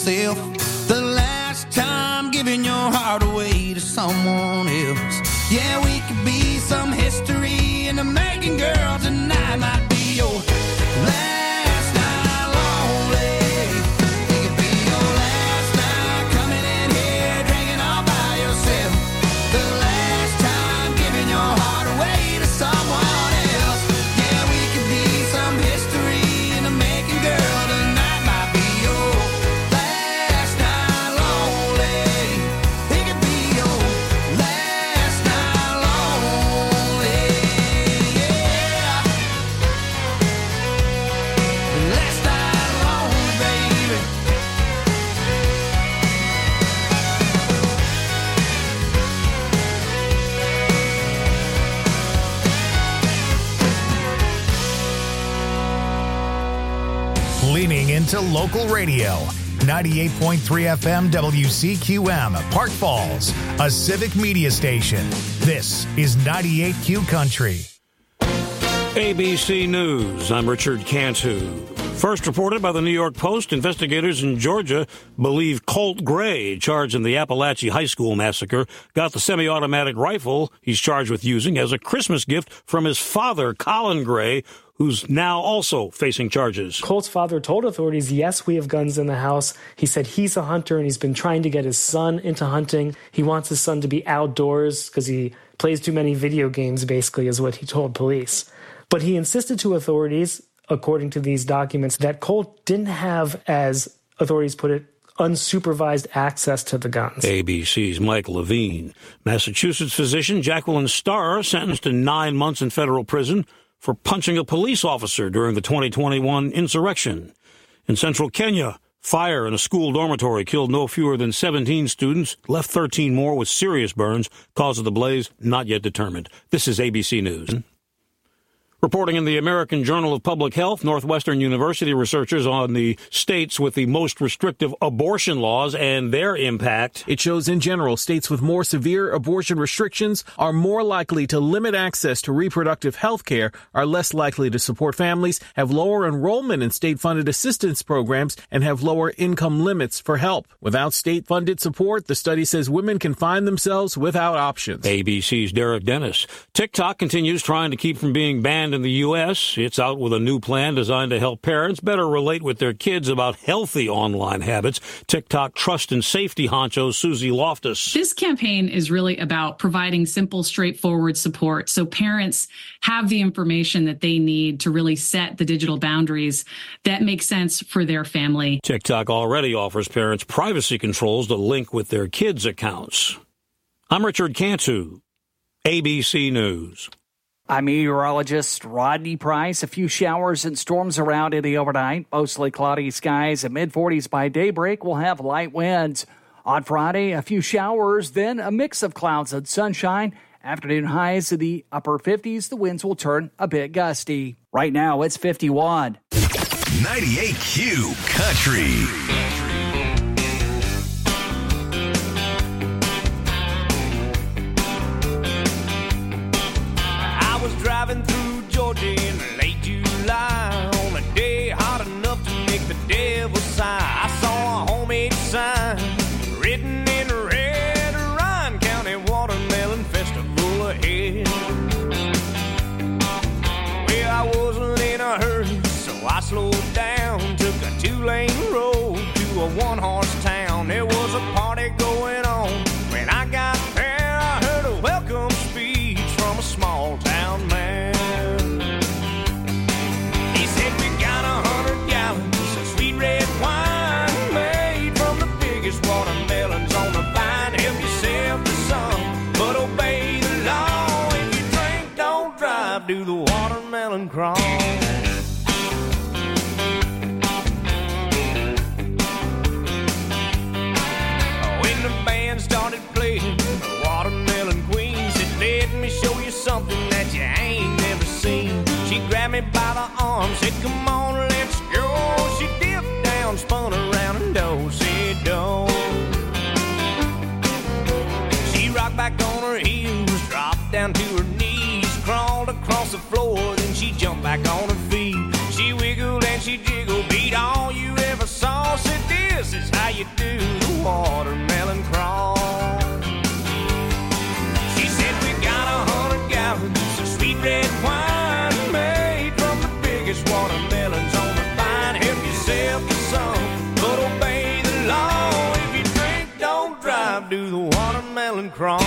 yourself. The last time giving your heart away to someone else. Yeah, we could be some history in the making, girl. Tonight might be your last night lonely. It could be your last night coming in here drinking all by yourself. The last time giving your heart away to someone else. Yeah, we could be some history in the making, girl. Tonight might be your last night lonely. It could be your last night lonely. Yeah. Last night lonely, baby. Leaning into local radio. 98.3 FM WCQM, Park Falls, a civic media station. This is 98Q Country. ABC News, I'm Richard Cantu. First reported by the New York Post, investigators in Georgia believe Colt Gray, charged in the Appalachia High School massacre, got the semi-automatic rifle he's charged with using as a Christmas gift from his father, Colin Gray, who's now also facing charges. Colt's father told authorities, yes, we have guns in the house. He said he's a hunter and he's been trying to get his son into hunting. He wants his son to be outdoors because he plays too many video games, basically, is what he told police. But he insisted to authorities, according to these documents, that Colt didn't have, as authorities put it, unsupervised access to the guns. ABC's Mike Levine. Massachusetts physician Jacqueline Starr sentenced to 9 months in federal prison for punching a police officer during the 2021 insurrection. In central Kenya, fire in a school dormitory killed no fewer than 17 students, left 13 more with serious burns. Cause of the blaze not yet determined. This is ABC News. Reporting in the American Journal of Public Health, Northwestern University researchers on the states with the most restrictive abortion laws and their impact. It shows in general, states with more severe abortion restrictions are more likely to limit access to reproductive health care, are less likely to support families, have lower enrollment in state-funded assistance programs, and have lower income limits for help. Without state-funded support, the study says women can find themselves without options. ABC's Derek Dennis. TikTok continues trying to keep from being banned in the U.S. It's out with a new plan designed to help parents better relate with their kids about healthy online habits. TikTok trust and safety honcho Susie Loftus. This campaign is really about providing simple, straightforward support so parents have the information that they need to really set the digital boundaries that make sense for their family. TikTok already offers parents privacy controls to link with their kids' accounts. I'm Richard Cantu, ABC News. I'm meteorologist Rodney Price. A few showers and storms around in the overnight. Mostly cloudy skies and mid-40s by daybreak. We'll have light winds. On Friday, a few showers, then a mix of clouds and sunshine. Afternoon highs in the upper 50s. The winds will turn a bit gusty. Right now, it's 51. 98Q Country. Driving through Georgia in late July on a day hot enough to make the devil sigh. I saw a homemade sign written in red, Ryan County Watermelon Festival ahead. Well, I wasn't in a hurry, so I slowed down, took a 2-lane road to a 1-horse town. There was a party going on. When I got there, I heard a welcome speech from a small town man. He said, we got 100 gallons of sweet red wine made from the biggest watermelons on the vine. Help yourself to some, but obey the law. If you drink, don't drive, do the watermelon crawl. When the band started playing the Watermelon Queen, said, let me show you something that you ain't never seen. She grabbed me by the arm, said, come on, let's go. She dipped down, spun around, and do-si-do. She rocked back on her heels, dropped down to her knees, crawled across the floor, then she jumped back on her feet. She wiggled and she jiggled, beat all you ever saw. Said, this this is how you do the watermelon crawl. She said we got 100 gallons of sweet red wine made from the biggest watermelons on the vine. Help yourself to some, but obey the law. If you drink, don't drive, do the watermelon crawl.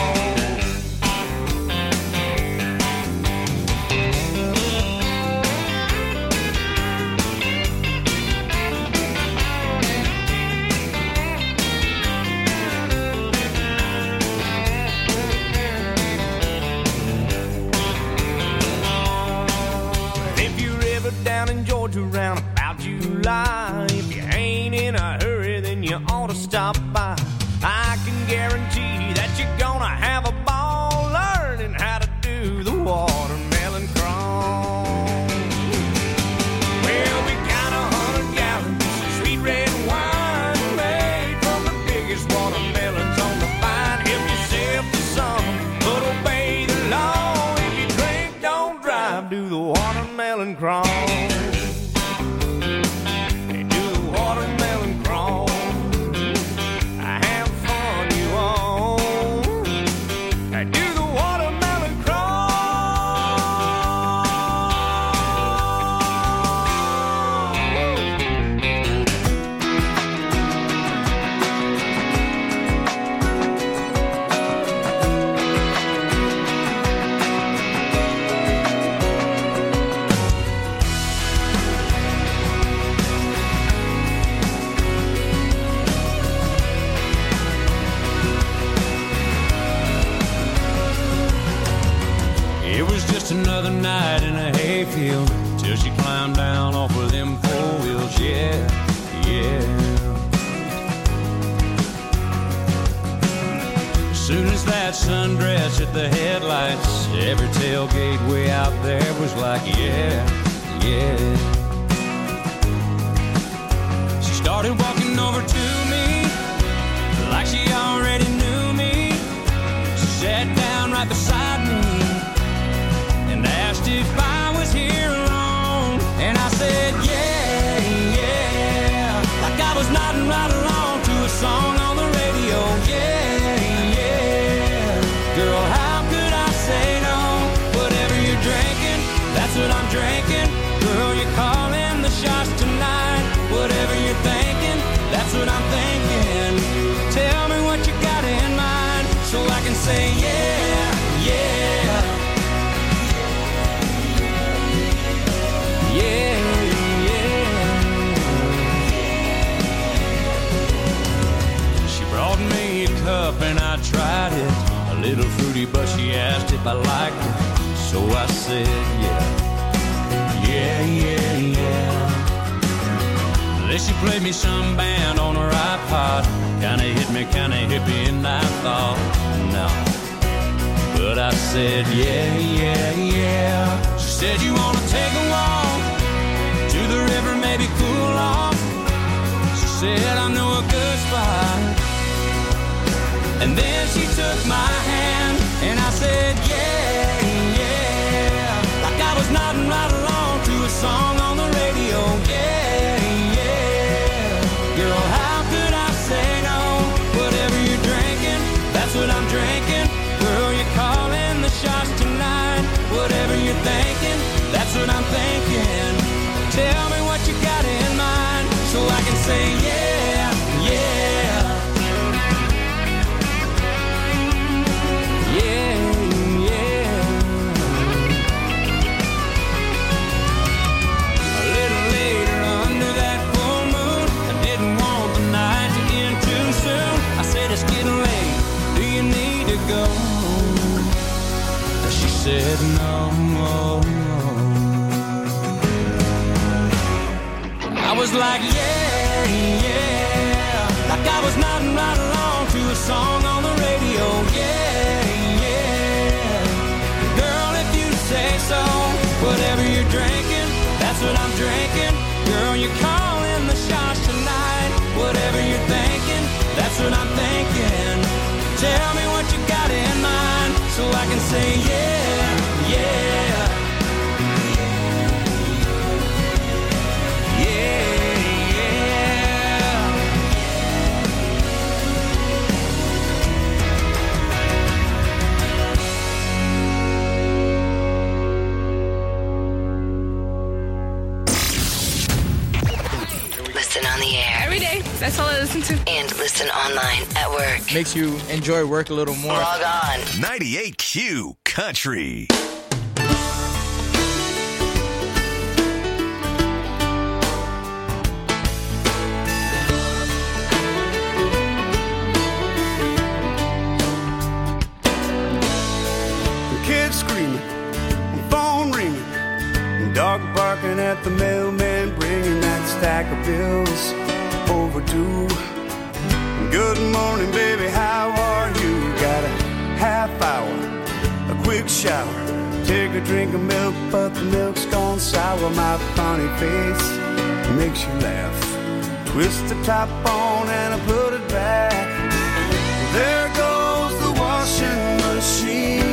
Down in Georgia around about July, if you ain't in a hurry, then you ought to stop by. I can guarantee that you're gonna have a ball learning how to do the watermelon crawl. Well, we got 100 gallons of sweet red wine made from the biggest watermelons on the vine. Help yourself to some, but obey the law. If you drink, don't drive, do the watermelon crawl. Another night in a hayfield till she climbed down off of them 4 wheels. Yeah, yeah. As soon as that sundress hit the headlights, every tailgate way out there was like, yeah, yeah. She started walking over to me like she already knew me. She sat down right beside me, asked if I was here alone, and I said yeah, yeah, like I was nodding right along to a song on the radio. Yeah, yeah, girl, how could I say no? Whatever you're drinking, that's what I'm drinking. Girl, you're calling the shots tonight. Whatever you're thinking, that's what I'm thinking. Tell me what you got in mind so I can say yeah, yeah. Yeah, yeah. She brought me a cup and I tried it. A little fruity, but she asked if I liked it. So I said yeah, yeah, yeah, yeah. Then she played me some band on her iPod. Kinda hit me, kinda hippie, and I thought no. But I said yeah, yeah, yeah. She said you wanna take a walk to the river, maybe cool off. She said I know a good spot. And then she took my hand and I said yeah, yeah, like I was nodding right along to a song on the radio. Yeah, yeah, girl, how could I say no? Whatever you're drinking, that's what I'm drinking. Girl, you're calling the shots tonight. Whatever you're thinking, that's what I'm thinking. Tell me what you got in mind so I can say yeah, yeah. Yeah, yeah. A little later under that full moon, I didn't want the night to end too soon. I said it's getting late, do you need to go? She said no, no, no. I was like yeah, yeah, like I was nodding right along to a song on the radio. Yeah, yeah, girl, if you say so. Whatever you're drinking, that's what I'm drinking. Girl, you're calling the shots tonight. Whatever you're thinking, that's what I'm thinking. Tell me what you got in mind so I can say yeah, yeah. Yeah, yeah. That's all I listen to. And listen online at work. Makes you enjoy work a little more. Log on. 98Q Country. Kids screaming, phone ringing, dog barking at the mailman, bringing that stack of bills overdue. Good morning, baby, how are you? Got a half hour, a quick shower, take a drink of milk, but the milk's gone sour. My funny face makes you laugh. Twist the top on and I put it back. There goes the washing machine.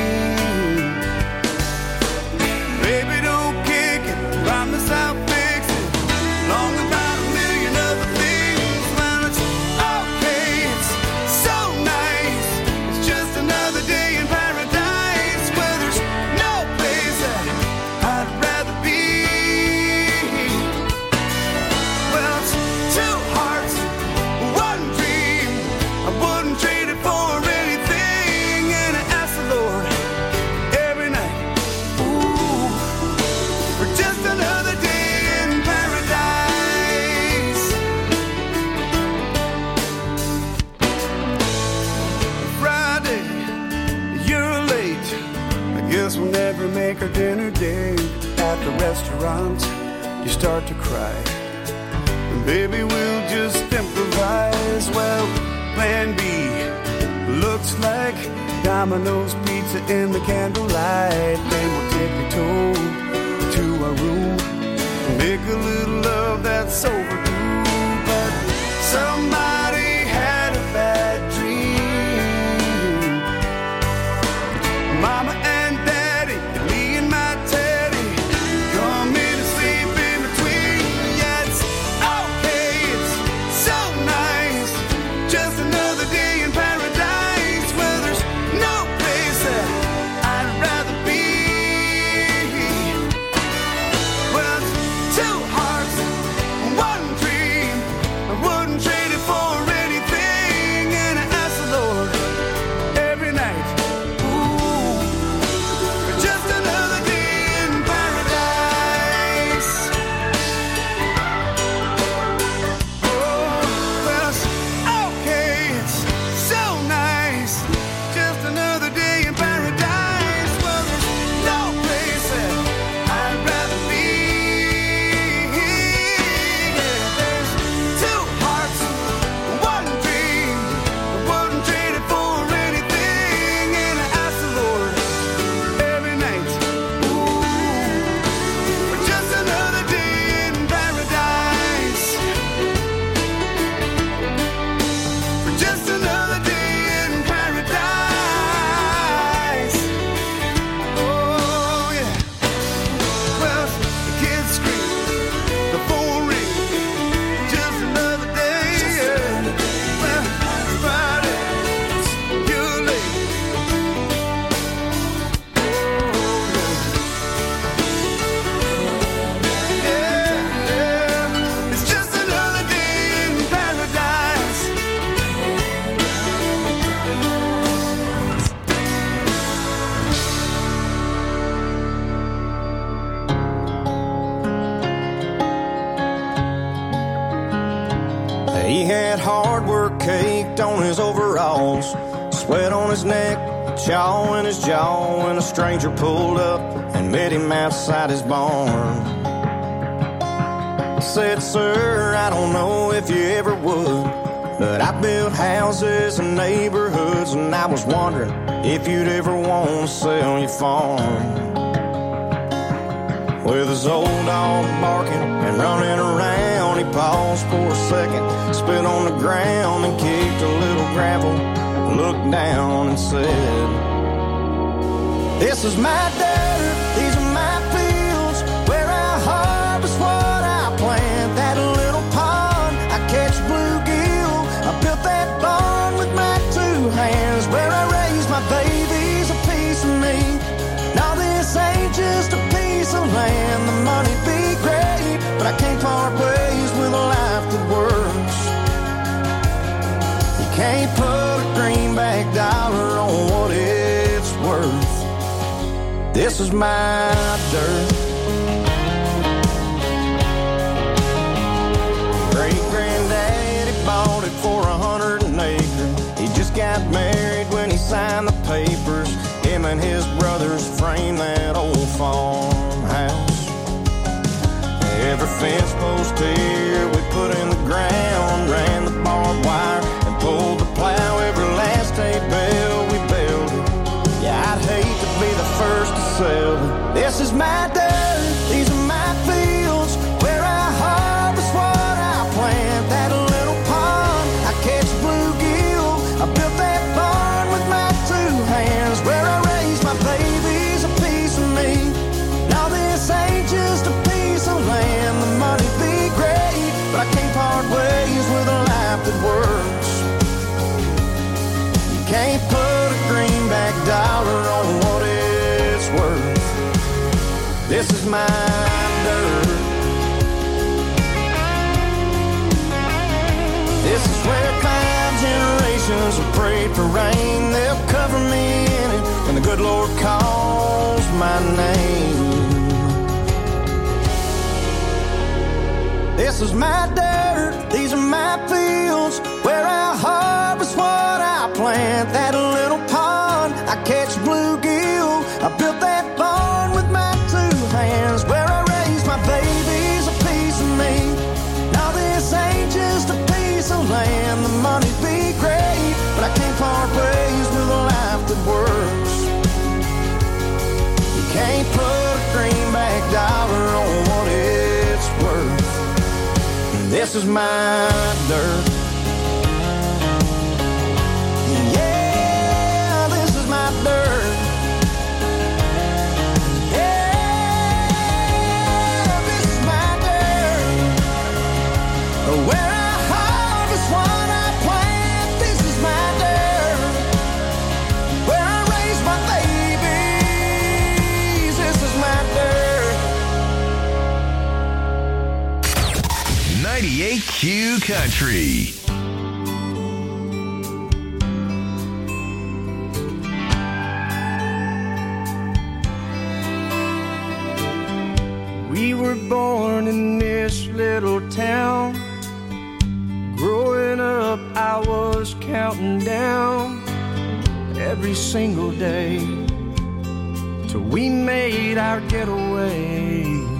Baby, don't kick it, promise I'll fix it. Long about a million other things. When it's okay, it's so nice. It's just another day in paradise where there's no place that I'd rather be. Well, it's two hearts, one dream. I wouldn't trade it for anything. And I ask the Lord every night, for just another day in paradise. Friday, you're late. I guess we'll never make our dinner date. At the restaurant, you start to cry. And baby, we'll just improvise. Well, plan B looks like Domino's pizza in the candlelight. Then we'll take a tour to our room and make a little love that's overdue. But somebody had a bad dream. Mama and Daddy, me and my Teddy, come in and sleep in between. Yeah, it's okay, it's so nice. Just another day in paradise where there's no place that I'd rather be. Well, it's two hearts, one dream. I wouldn't trade it for anything. And I ask the Lord every night, ooh, for just another day in paradise. Oh, well, it's okay, it's so nice. Just another day in paradise. Well, there's no place that I'd rather be. Yeah, there's two hearts, one dream. I wouldn't trade it for anything. And I ask the Lord every night, ooh, for just another day in paradise. For just another day in paradise. Oh, yeah. Well, the kids scream, the phone ring. Just another day. Well, it's Friday, you're late. Yeah, it's just another day in paradise. He had hard work caked on his overalls, sweat on his neck, chaw in his jaw, when a stranger pulled up and met him outside his barn. Said, sir, I don't know if you ever would, but I built houses and neighborhoods, and I was wondering if you'd ever want to sell your farm. With his old dog barking and running around, he paused for a second, spit on the ground and kicked a little gravel, looked down and said, this is my dirt, these are my fields, where I harvest what I plant. That little pond, I catch bluegill, I built that barn with my two hands, where I raise my babies, a piece of me. Now this ain't just a piece of land, the money be great, but I can't part ways with a life that works. This is my dirt. Great-granddaddy bought it for 100 an acre. He just got married when he signed the papers. Him and his brothers framed that old farmhouse. Every fence post here we put in the ground, ran the barbed wire and pulled the plow. Every last hay bale we built it. Yeah, I'd hate to be the first to sell it. This is my dirt, these are my fields, where I harvest what I plant. That little pond, I catch bluegill. I built that barn with my 2 hands, where I raise my babies, a piece of me. Now this ain't just a piece of land. The money be great, but I can't part ways with a life that works. You can't put a greenback dollar on what it's worth. This is my dirt. This is where 5 generations have prayed for rain. They'll cover me in it when the good Lord calls my name. This is my dirt, these are my fields, where I harvest what I plant. That little pond, I catch bluegill. I built that barn with my 2 hands, where I raise my babies, a piece of me. Now this ain't just a piece of land. The money be great, but I can't part ways with a life that works. You can't put a greenback dollar on what it's worth. This is my dirt. Yeah, this is my dirt. Yeah, this is my dirt. Where I harvest what I plant. This is my dirt. Where I raise my babies. This is my dirt. 98Q Country. We were born in this little town. Growing up, I was counting down every single day till we made our getaway.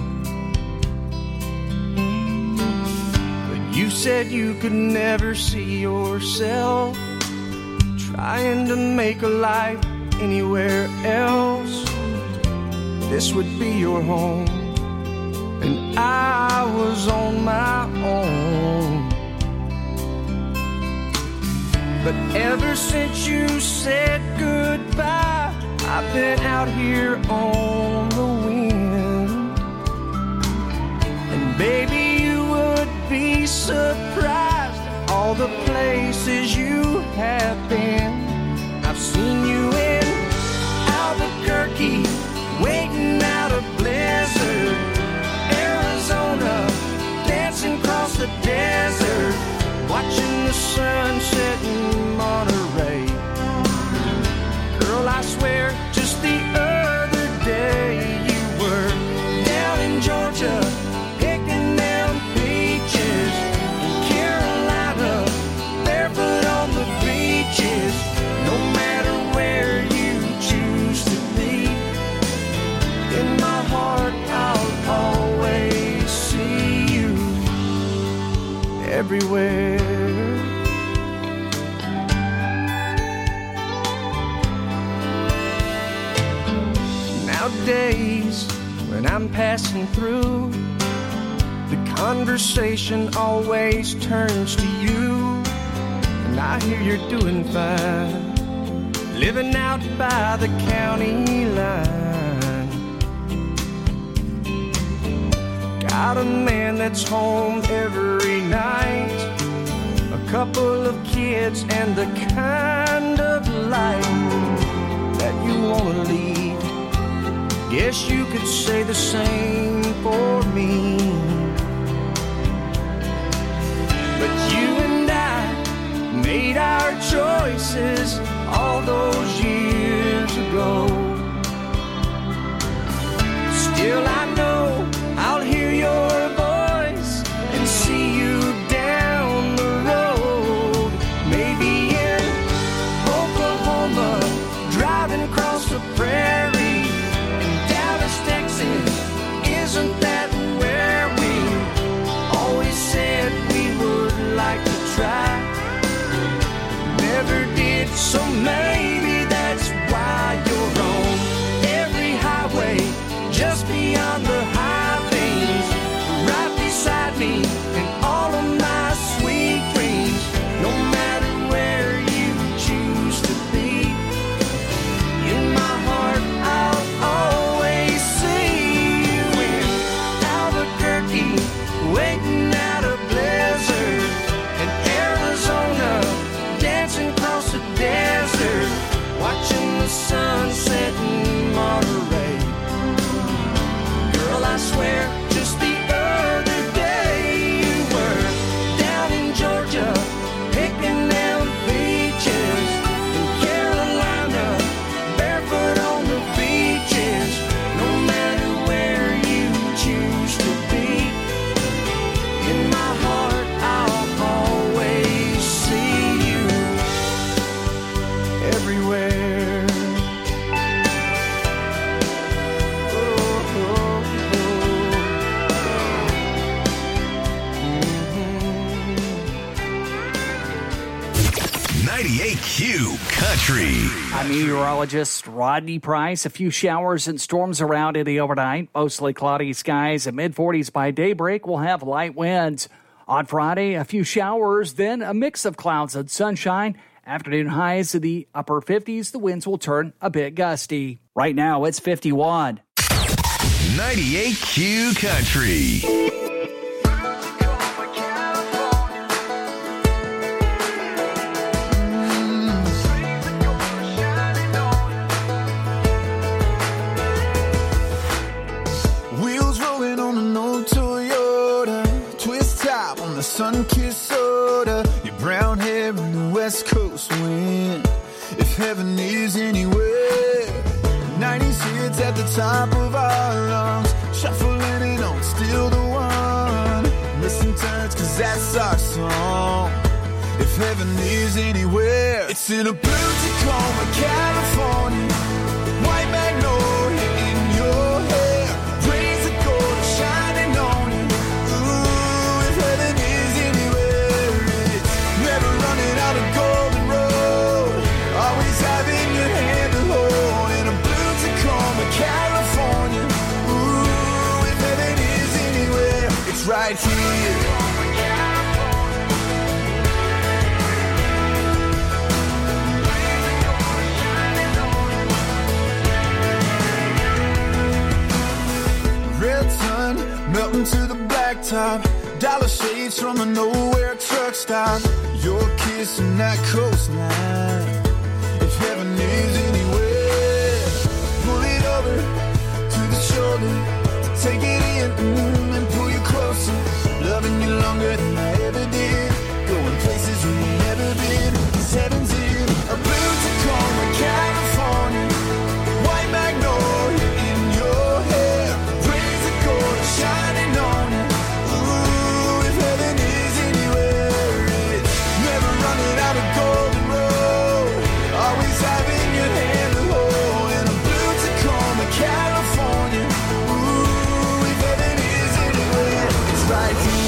You said you could never see yourself trying to make a life anywhere else. This would be your home, and I was on my own. But ever since you said goodbye, I've been out here on the wind. And baby, you would be surprised at all the places you have been. I've seen you in Albuquerque, waiting out a blizzard, Arizona, dancing across the desert, watching the sunset in Monterey. Girl, I swear, just the other day you were down in Georgia, picking them peaches, in Carolina, barefoot on the beaches. No matter where you choose to be, in my heart I'll always see you everywhere. Nowadays, when I'm passing through, the conversation always turns to you. And I hear you're doing fine, living out by the county line. Got a man that's home every night, a couple of kids, and the kind of life that you want to lead. Guess you could say the same for me. But you and I made our choices all those years ago. So maybe that's why you're on every highway, just beyond the high things, right beside me in all of my sweet dreams. No matter where you choose to be, in my heart I'll always see you in Albuquerque, waiting out a blizzard, in Arizona, dancing across the desert, watching the sunset in Monterey. Girl, I swear, just the other day you were down in Georgia, picking them peaches, in Carolina, barefoot on the beaches. No matter where you choose to be, in my heart I'll always see you everywhere. Oh, oh, oh. 98Q Country. I'm meteorologist Rodney Price. A few showers and storms around in the overnight. Mostly cloudy skies and mid-40s by daybreak. We'll have light winds. On Friday, a few showers, then a mix of clouds and sunshine. Afternoon highs in the upper 50s. The winds will turn a bit gusty. Right now, it's 51. 98Q Country. Wheels rolling on an old Toyota, twist top on the sun-kissed soda, your brown hair in the West Coast wind. If heaven is anywhere, 90s hits at the top of our lungs, shuffling it on, still the one. Missing turns, cause that's our song. If heaven is anywhere, it's in a blue Tacoma, California, white magnolia in your hair, rays of gold shining on you. Ooh, if heaven is anywhere, it's never running out of golden road, always having your hand to hold. In a blue Tacoma, California, ooh, if heaven is anywhere, it's right here. Red sun melting to the blacktop, dollar shades from a nowhere truck stop, your kiss on that coastline. If heaven is anywhere, pull it over to the shoulder, to take it in and pull you closer, loving you longer than I ever did, going places we've never been. 'Cause heaven's in a blue Tacoma, California, white magnolia in your hair, rays of gold shining on you. Ooh, if heaven is anywhere, it's never running out of golden road, always having your hand to hold. In a blue Tacoma, California, ooh, if heaven is anywhere, it's right here.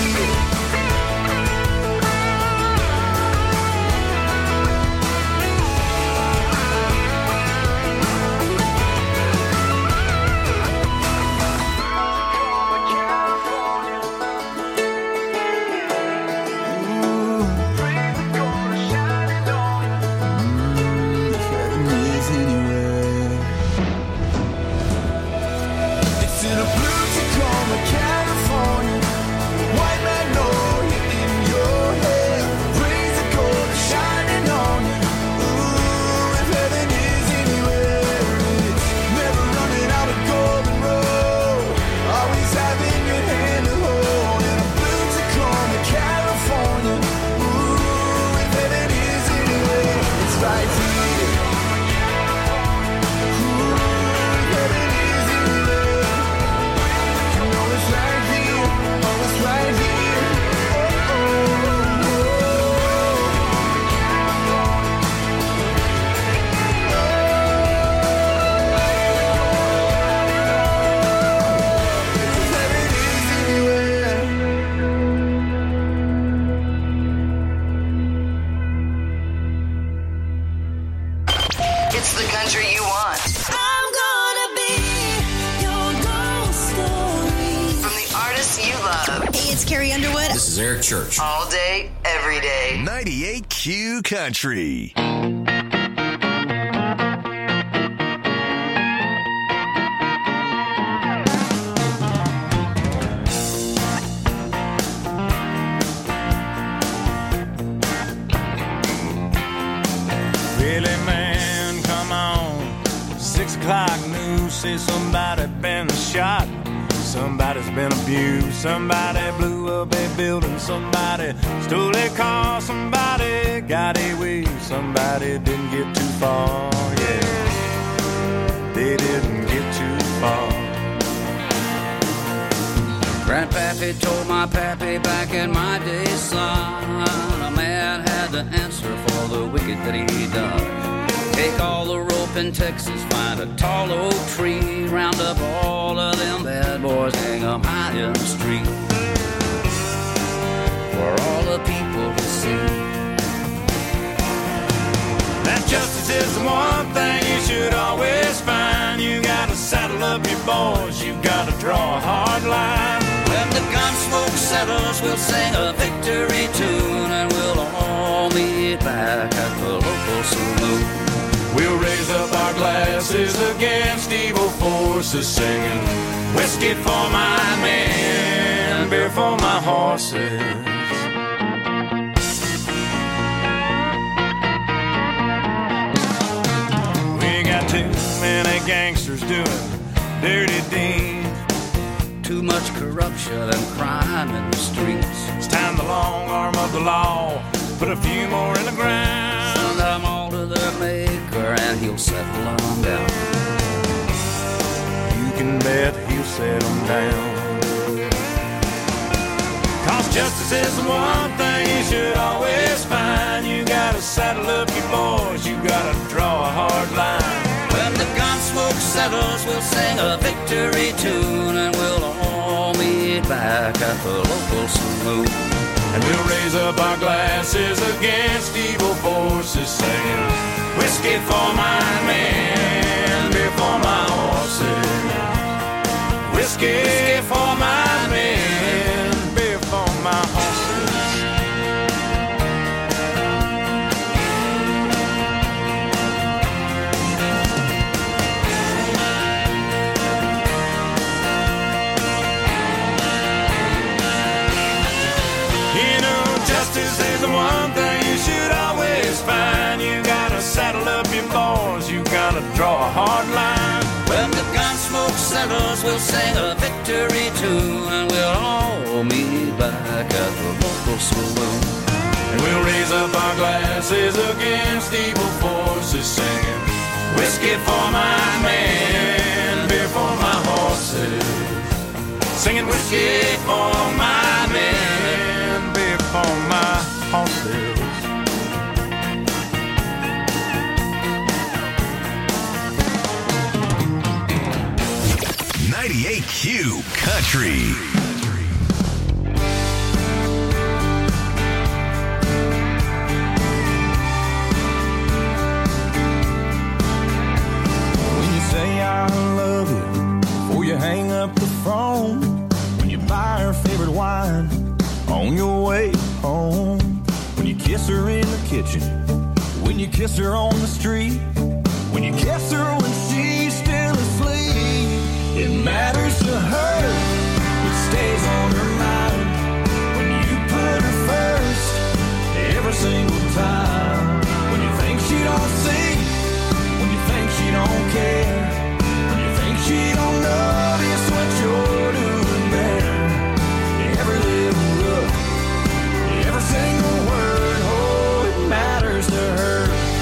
It's in a blue Tacoma, California, white magnolia in your hair, rays of gold shining on you. Ooh, if heaven is anywhere, it's never running out of golden road, always having your hand to hold. In a blue Tacoma, California, ooh, if heaven is anywhere, it's right here. Ooh, if heaven is anywhere, you know it's right here, oh, it's right here. Oh, oh, oh, oh. If heaven is Carrie Underwood. This is Eric Church. All day, every day. 98Q Country. Really, man, come on. 6 o'clock news says somebody been shot. Somebody's been abused. Somebody blew up a building. Somebody stole a car. Somebody got away. Somebody didn't get too far. Yeah, they didn't get too far. Grandpappy told my pappy back in my day, son, a man had to answer for the wicked that he done. Take all the rope in Texas, find a tall oak tree, round up all of them bad boys, hang them high in the street, for all the people to see. That justice is the one thing you should always find. You gotta saddle up your boys, you gotta draw a hard line. When the gun smoke settles, we'll sing a victory tune, and we'll all meet back at the local saloon. We'll raise up our glasses against evil forces, singing whiskey for my men, beer for my horses. We got too many gangsters doing dirty deeds, too much corruption and crime in the streets. It's time the long arm of the law put a few more in the ground. Send them all to their maker and he'll settle them down. You can bet he'll settle them down. Cause justice is the one thing you should always find. You gotta saddle up your boys, you gotta draw a hard line. When the gun smoke settles, we'll sing a victory tune, and we'll all meet back at the local saloon. And we'll raise up our glasses against evil forces, singing whiskey for my men, beer for my horses. Whiskey for my men, beer for my horses. Justice is the one thing you should always find. You gotta saddle up your boys, you gotta draw a hard line. When the gun smoke settles, we'll sing a victory tune, and we'll all meet back at the local saloon. And we'll raise up our glasses against evil forces, singing whiskey for my men, beer for my horses. Singing whiskey for my men, beer for my horses. 98Q Country. When you say I love you before you hang up the phone, when you buy her favorite wine on your way home, when you kiss her in the kitchen, when you kiss her on the street, when you kiss her when she's still asleep, it matters to her, it stays on her mind. When you put her first every single time, when you think she don't see, when you think she don't care, when you think she don't notice what you're doing there, every little look, every single word, oh, it matters to her.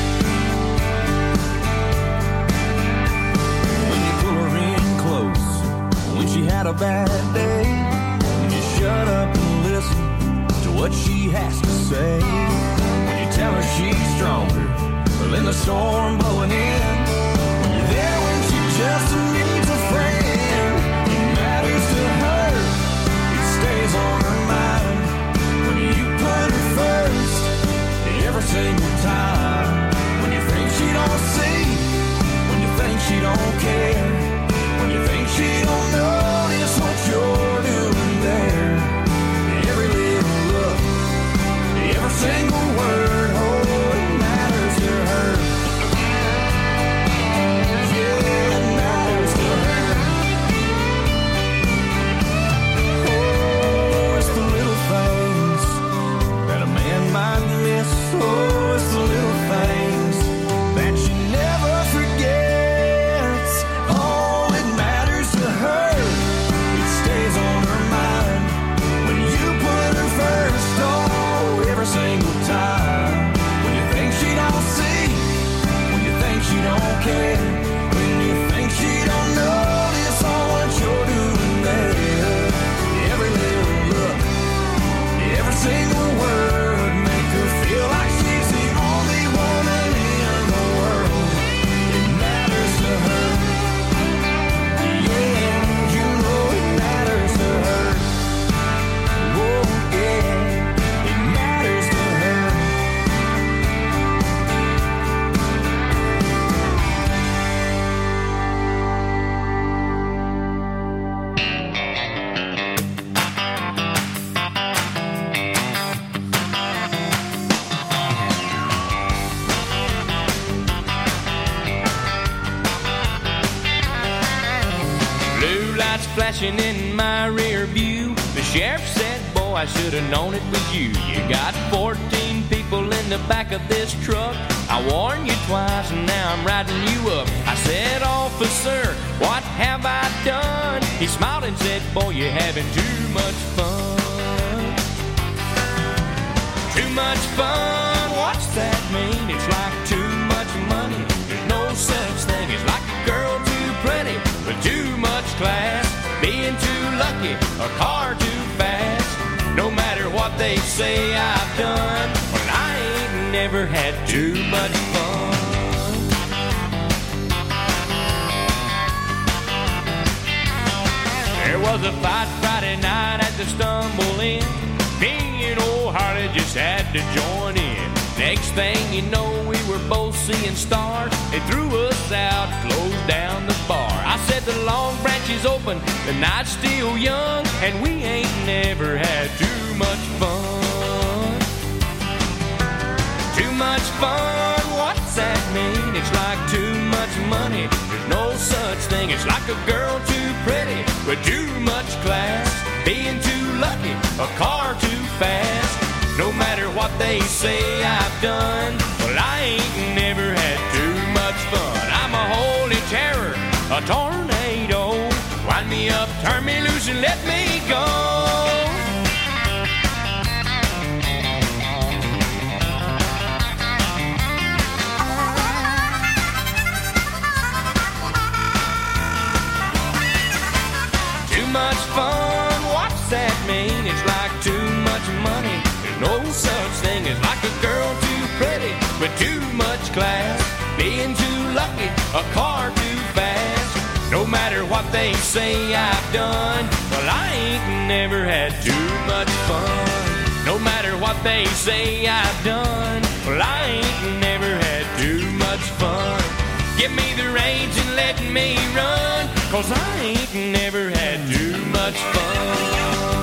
When you pull her in close, when she had a bad day, when you shut up and listen to what she has to say, when you tell her she's stronger than the storm blowing in, when you're there when she just needs a friend, it matters to her, it stays on her mind. When you put her first every single time, when you think she don't see, when you think she don't care, when you think she don't notice what you're doing there, flashing in my rear view. The sheriff said, boy, I should have known it was you. You got 14 people in the back of this truck. I warned you twice and now I'm riding you up. I said, officer, what have I done? He smiled and said, boy, you're having too much fun. Too much fun, what's that mean? It's like too much money. There's no such thing. It's like a girl too pretty with too much class, being too lucky, a car too fast. No matter what they say I've done, well, I ain't never had too much fun. There was a fight Friday night at the Stumble Inn. Me and old Harley just had to join in. Next thing you know, we were both seeing stars. They threw us out, closed down the bar. I said the Long Branch is open, the night's still young, and we ain't never had too much fun. Too much fun, what's that mean? It's like too much money. There's no such thing. It's like a girl too pretty with too much class, being too lucky, a car too fast. No matter what they say I've done, well, I ain't never had too much fun. I'm a holy terror, a tornado. Wind me up, turn me loose, and let me go. Too much fun, what's that mean? It's like too much money. No such thing as like a girl too pretty with too much class, being too lucky, a car too fast. No matter what they say I've done, well, I ain't never had too much fun. No matter what they say I've done, well, I ain't never had too much fun. Give me the reins and let me run, 'cause I ain't never had too much fun.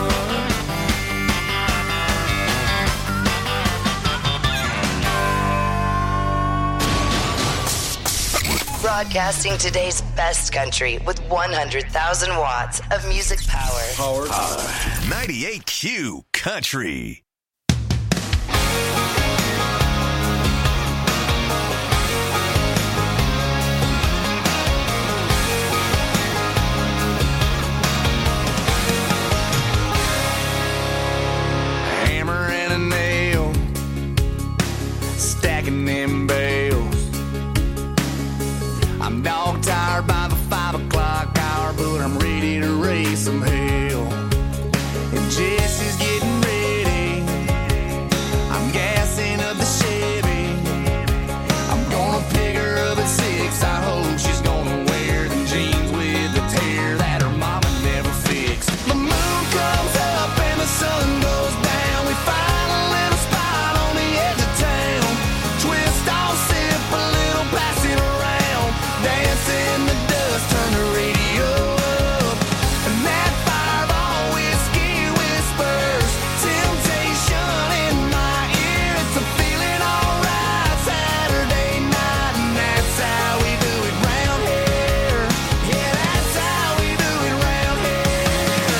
Broadcasting today's best country with 100,000 watts of music power. Powered by 98Q Country. Hammer and a nail, stacking them bales. I'm dog tired by the 5 o'clock hour, but I'm ready to raise some hell. And Jesse's getting ready. I'm gassing up the Chevy. I'm gonna pick her up at 6. I hope she's gonna wear them jeans with the tear that her mama never fixed. The moon comes up and the sun goes down. We find a little spot on the edge of town. Twist off, sip a little, pass it around. Dance in the dust, turn the radio up. And that fireball whiskey whispers temptation in my ear. It's a feeling alright Saturday night, and that's how we do it round here. Yeah, that's how we do it round here.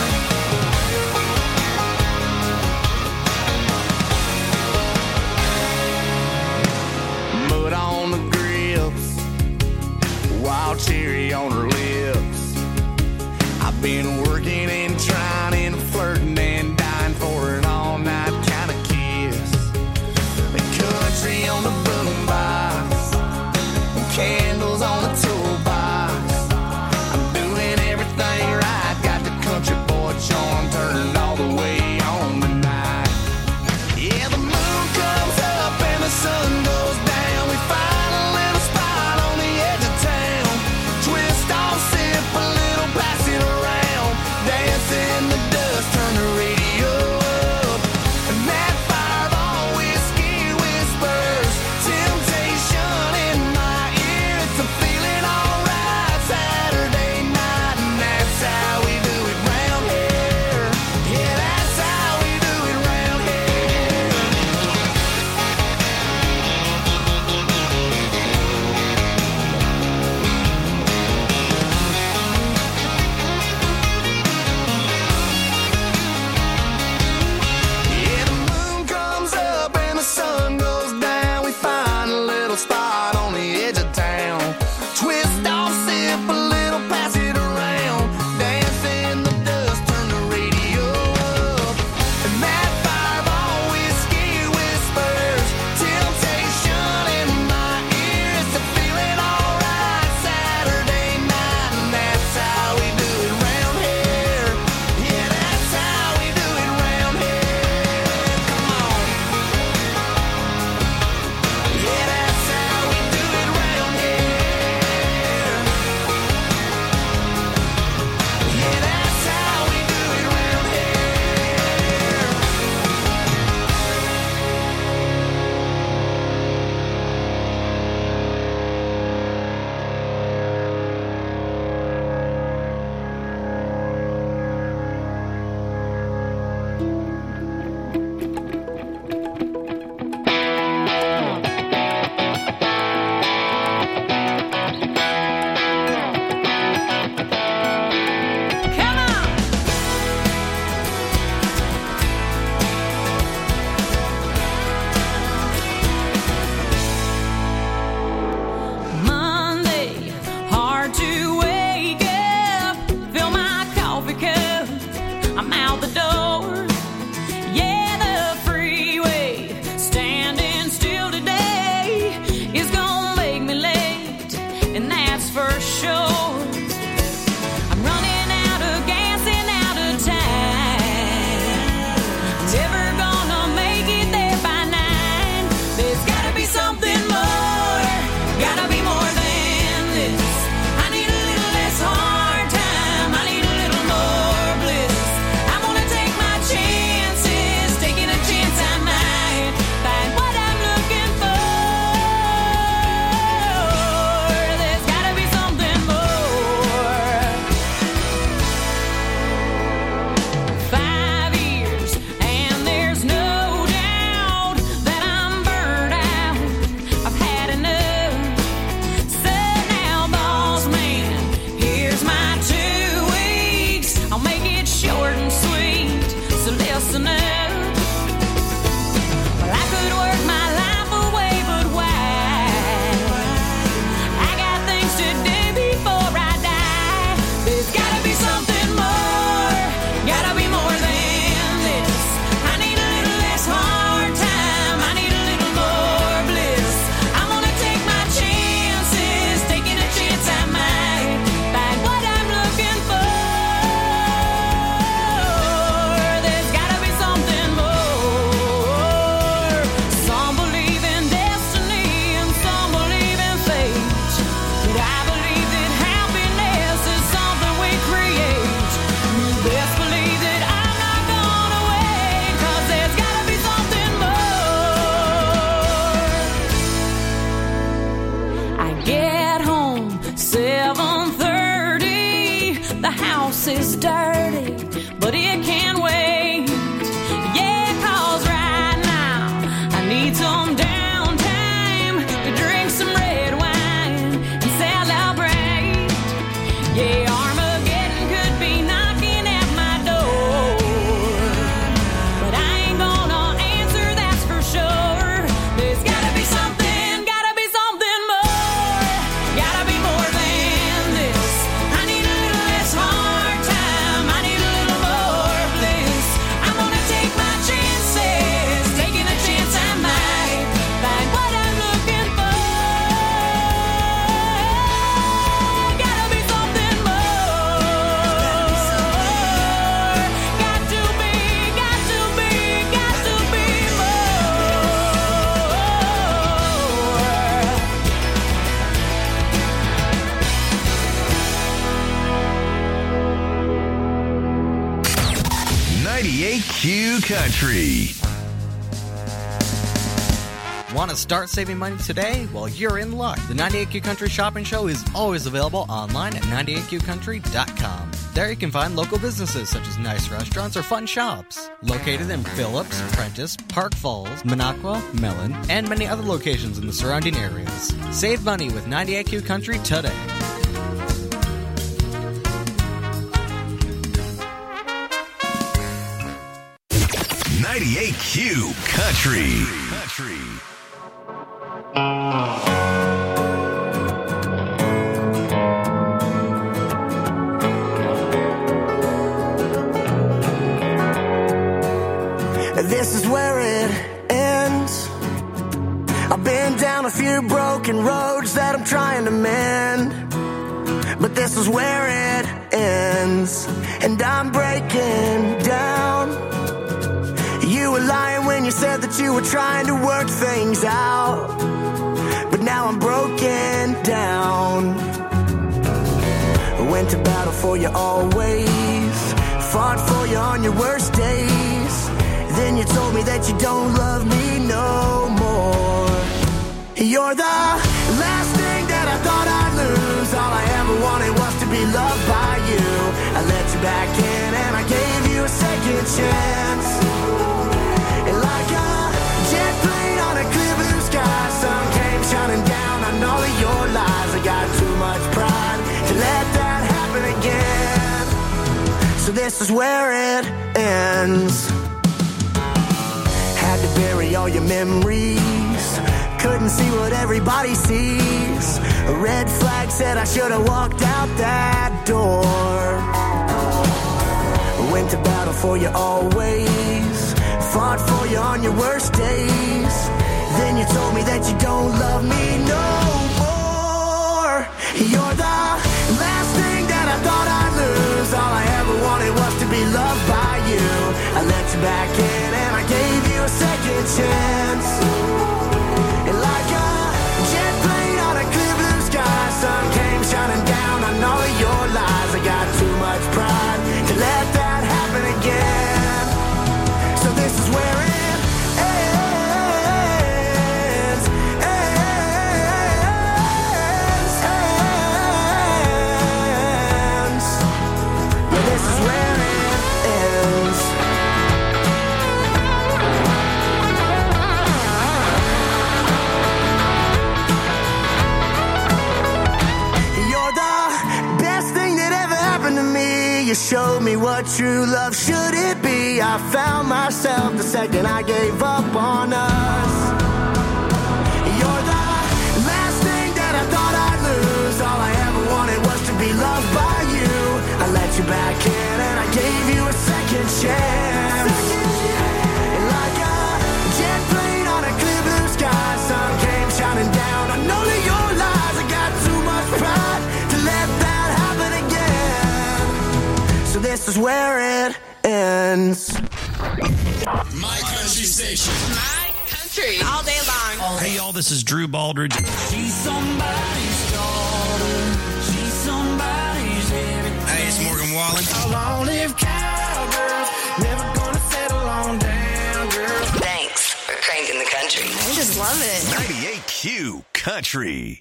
Mud on the grips, wild cherry on her lips. I've been working and trying and flirting and dying for an all-night kind of kiss. The country on the boombox, candles on the toolbox. I'm doing everything right, got the country boy charm turned all the way on tonight. Yeah, the moon comes up and the sun goes down. We find a little spot on the edge of town. Twist off, sip a little, pass it around. Dance in the dust, turn the radio up. And that fireball whiskey whispers temptation in my ear. It's a feeling alright Saturday night, and that's how we do it round here. Yeah, that's how we do it round here. I'm out the door. Yeah, the freeway, standing still today, is gonna make me late, and that's for sure. I'm running out of gas and out of time. Never gonna make it there by 9. There's gotta be something more, gotta be more than this. I need a little less hard time, I need a little more bliss. I wanna take my chances, taking a chance I might find what I'm looking for. There's gotta be something more. 5 years, and there's no doubt that I'm burned out. I've had enough. So now, boss man, here's my 2 weeks. I'll make it short and sweet, so listen up. Well, I could work my life away, but why? I got things to do before I die. There's gotta be something more, gotta be more than this. I need a little less hard time, I need a little more bliss. I'm gonna take my chances, taking a chance I might find what I'm looking for. There's gotta be something more. Some believe in destiny and some believe in fate, but I believe that happiness is something we create. You best believe that I'm not gonna wait, 'cause there's gotta be something more. I get home 7:30. The house is dirty, but it can wait. Yeah, 'cause right now I need some downtime to drink some red wine and celebrate. Yeah, Armageddon could be knocking at my door, but I ain't gonna answer, that's for sure. There's gotta be something more, gotta be more than this. I need a little less hard time, I need a little more bliss. I'm gonna take my chances, taking a chance I might find what I'm looking for. Gotta be something more. Got to be more. 98Q Country. Want to start saving money today? Well, you're in luck. The 98Q Country Shopping Show is always available online at 98QCountry.com. There you can find local businesses such as nice restaurants or fun shops. Located in Phillips, Prentice, Park Falls, Minocqua, Mellon, and many other locations in the surrounding areas. Save money with 98Q Country today. 98Q Country. This is where it ends. I've been down a few broken roads that I'm trying to mend, but this is where it ends, and I'm breaking down. You were lying when you said that you were trying to work things out, but now I'm broken down. Went to battle for you always, fought for you on your worst days. Then you told me that you don't love me no more. You're the last thing that I thought I'd lose. All I ever wanted was to be loved by you. I let you back in and I gave you a second chance. And like a jet plane on a clear blue sky, sun came shining down on all of your lies. I got too much pride to let that happen again. So this is where it ends. Had to bury all your memories, couldn't see what everybody sees. A red flag said I should have walked out that door. went to battle for you always, fought for you on your worst days. Then you told me that you don't love me no more. You're the last thing that I thought I'd lose. All I ever wanted was to be loved by you. I let you back in and I gave you a second chance. And like a jet plane on a clear blue sky, sun came shining down on all of your lies. I got too much pride to let that happen again. So this is where it you showed me what true love should it be. I found myself the second I gave up on us. You're the last thing that I thought I'd lose. All I ever wanted was to be loved by you. I let you back in and I gave you a second chance. And like a jet plane on a clear blue sky, sun came shining down on all of your lies. I got too much pride to let that happen again. So this is where it ends. My country station. My country. All day long. Hey, y'all, this is Drew Baldridge. She's somebody's daughter. She's somebody's everything. Hey, it's Morgan Wallen. A long-lived cowgirl. Never gonna settle on down, girl. Thanks for cranking the country. I just love it. 98Q Country.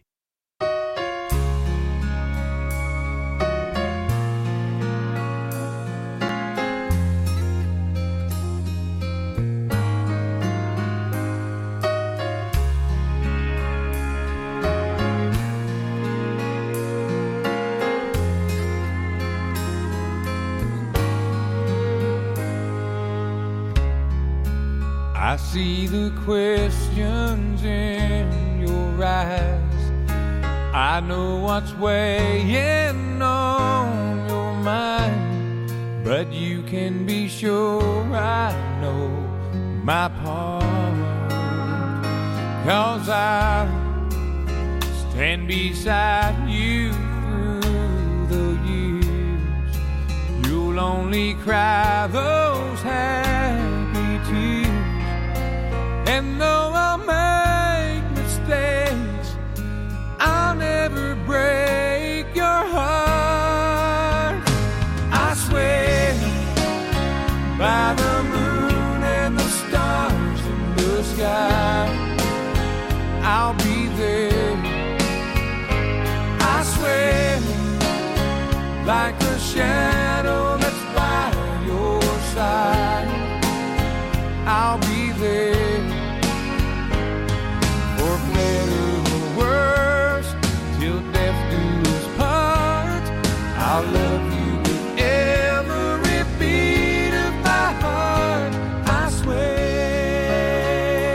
I see the questions in your eyes. I know what's weighing on your mind, but you can be sure I know my part. 'Cause I stand beside you through the years. You'll only cry those happy tears. And though I'll make mistakes, I'll never break your heart. I swear by the moon and the stars in the sky, I'll be there. I swear like a shadow that's by your side, I'll be there. For better or worse, till death do us part, I'll love you with every beat of my heart, I swear.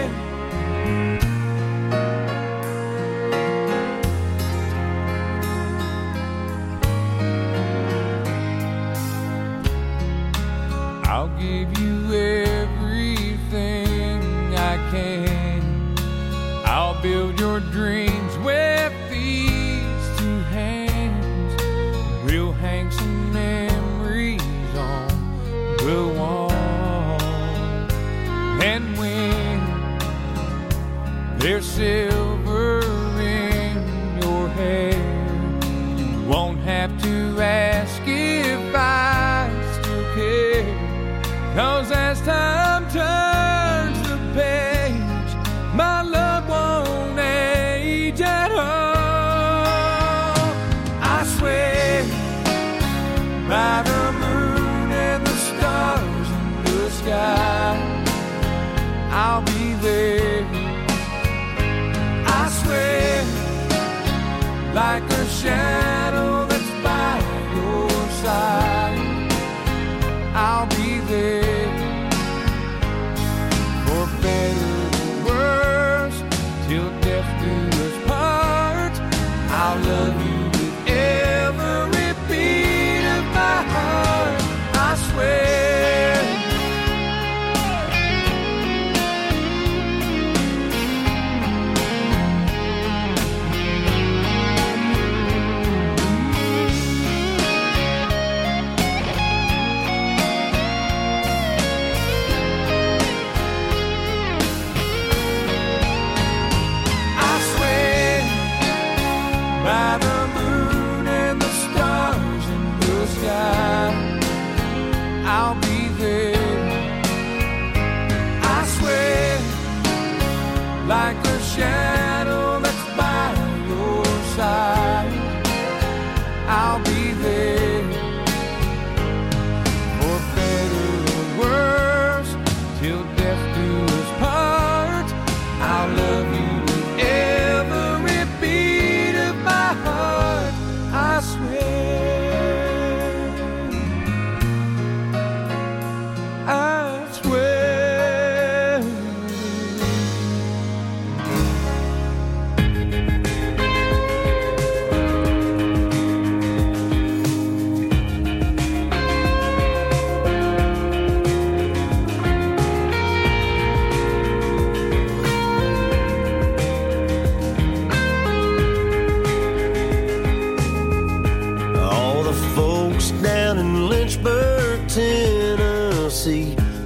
I'll give you everything I can. I'll build your dreams with these two hands. We'll hang some memories on the wall. And when there's silver in your hair, you won't have to ask if I still care. 'Cause as time turns the page, my love won't age at all. I swear by the moon and the stars in the sky, I'll be there. I swear like a shadow that's by your side, I'll be there. For better or worse, till death do us part, I'll love you with every beat of my heart, I swear.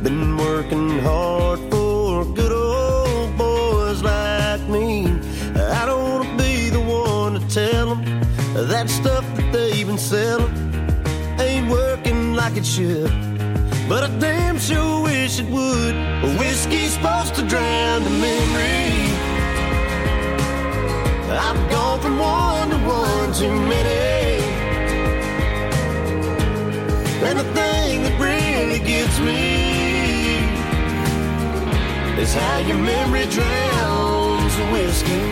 been working hard for good old boys like me. I don't want to be the one to tell them that stuff that they've been selling ain't working like it should, but I damn sure wish it would. Whiskey's supposed to drown the memory. I've gone from one to one too many, and the thing that really gets me is how your memory drowns the whiskey.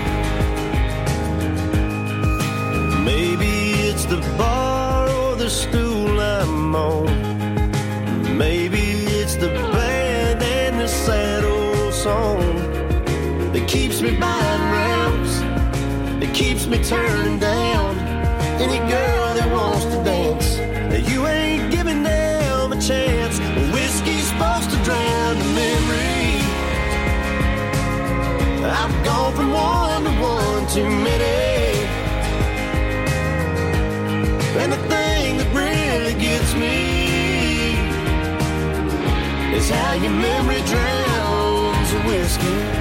Maybe it's the bar or the stool I'm on. Maybe it's the band and the sad old song that keeps me buying rounds, that keeps me turning down any girl that wants to dance. You ain't giving them a chance. Whiskey's supposed to drown the memory. I've gone from one to one too many, and the thing that really gets me is how your memory drowns the whiskey.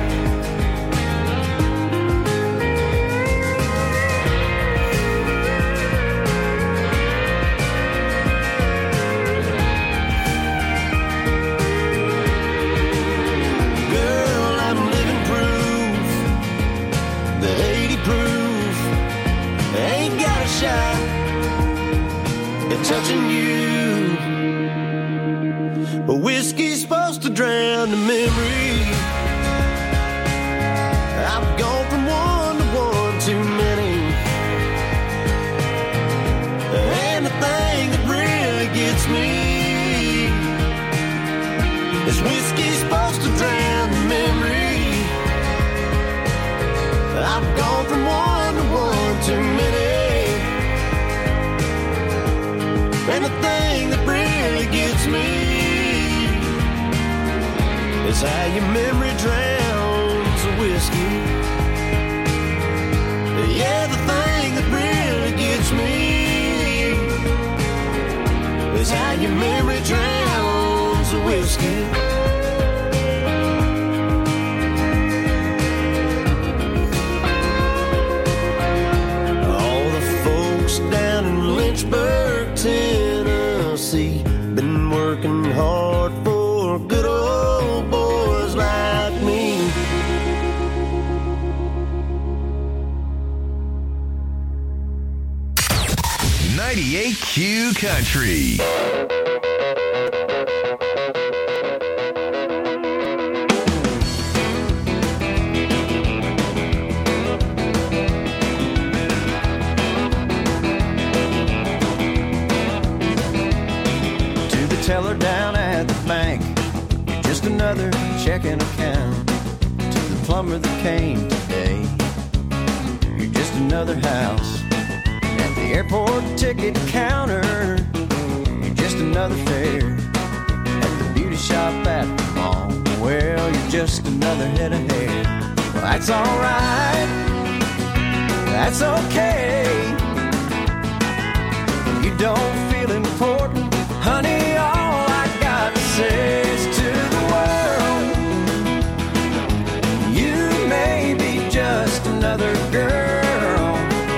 Touching you, but whiskey's supposed to drown the memory. I've gone from one to one too many, and the thing that really gets me is whiskey's supposed to drown the memory. I've gone from one to one too many, and the thing that really gets me is how your memory drowns the whiskey. Yeah, the thing that really gets me is how your memory drowns the whiskey. Down in Lynchburg, Tennessee, been working hard for good old boys like me. .98 Country. Teller down at the bank, you're just another checking account. To the plumber that came today, you're just another house. At the airport ticket counter, you're just another fare. At the beauty shop at the mall, well, you're just another head of hair. Well, that's alright, that's okay. You don't feel important, honey, all I got to say is to the world, you may be just another girl,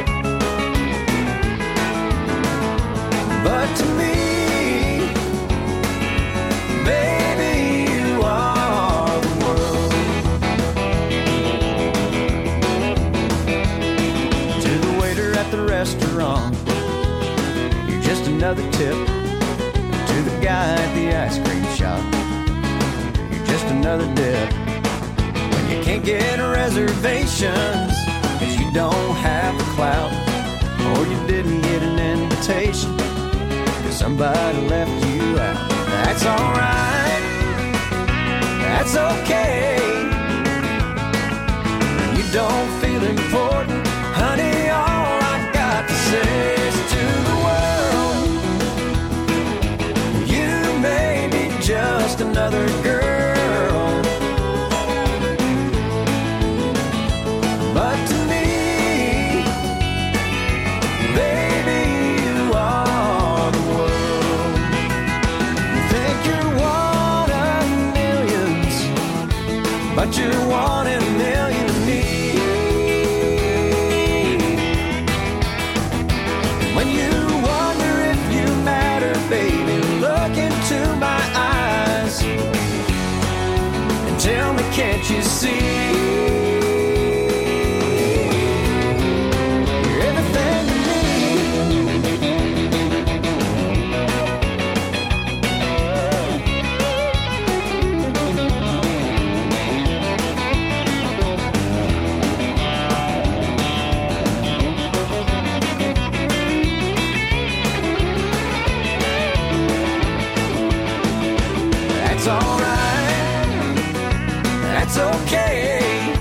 but to me, baby, you are the world. To the waiter at the restaurant, you're just another tip. To the guy at the ice cream shop, you're just another dip. When you can't get reservations, cause you don't have the clout, or you didn't get an invitation, cause somebody left you out. That's alright, that's okay. You don't feel important, honey, all I got to say is to the world, you may be just another girl, but to me, baby, you are the world. You think you're one of what you want in a million of me. When you wonder if you matter, baby, look into my eyes and tell me, can't you see? You're everything to me. That's alright, that's okay.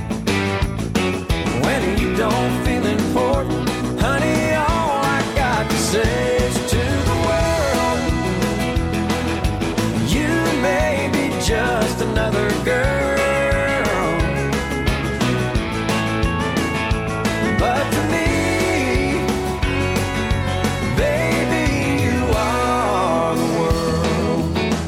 When you don't feel important, honey, all I got to say is to the world, you may be just another girl, but to me, baby, you are the world.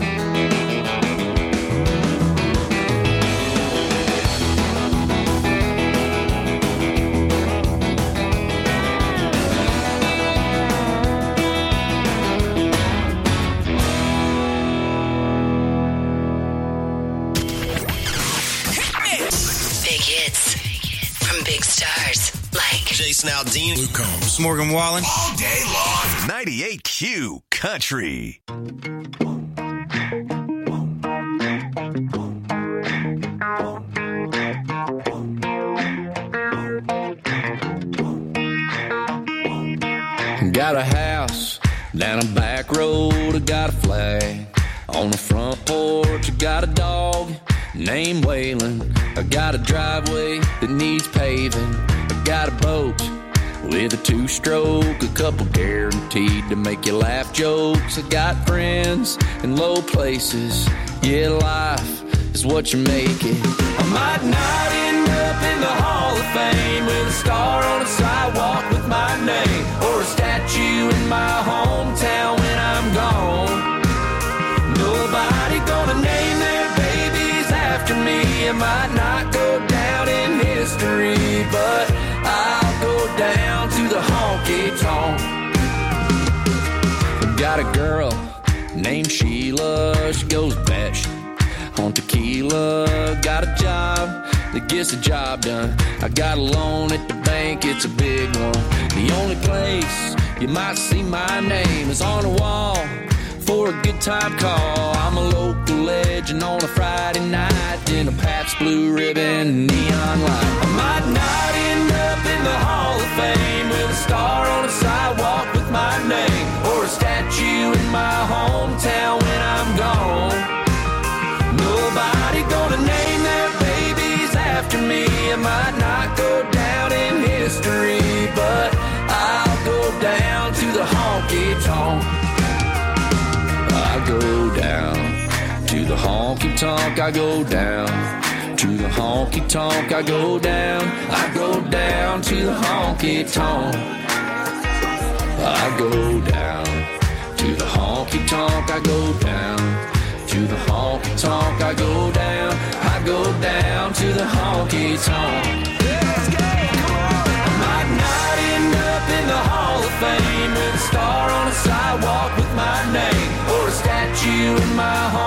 Big hits from big stars like Jason Aldean, Luke Combs, Morgan Wallen. All day long. 98Q Country. Got a house down a back road, I got a flag on the front porch. I got a dog named Waylon. I got a driveway that needs paving. I got a boat with a two-stroke, a couple guaranteed to make you laugh jokes. I got friends in low places. Yeah, life is what you make it. I might not end up in the Hall of Fame with a star on a sidewalk with my name, or a statue in my hometown when I'm gone. Nobody gonna name their babies after me. I might not go down in history, but I'll go down to the honky-tonk. Got a girl named Sheila, she goes batshit on tequila. Got a job that gets the job done. I got a loan at the bank, it's a big one. The only place you might see my name is on the wall for a good time call. I'm a local legend on a Friday night in a Pabst Blue Ribbon neon light. I might not end up in the Hall of Fame with a star on a sidewalk with my name, or a statue in my hometown when I'm gone. Nobody gonna name their babies after me. I might not go down in history, but I'll go down to the honky-tonk. I go down to the honky-tonk. I go down to the honky-tonk. I go down. I go down to the honky-tonk. I go down to the honky-tonk. I go down to the honky-tonk. I go down. I go down to the honky-tonk. Let's go, come on. I might not end up in the Hall of Fame with a star on a sidewalk with my name, or a statue in my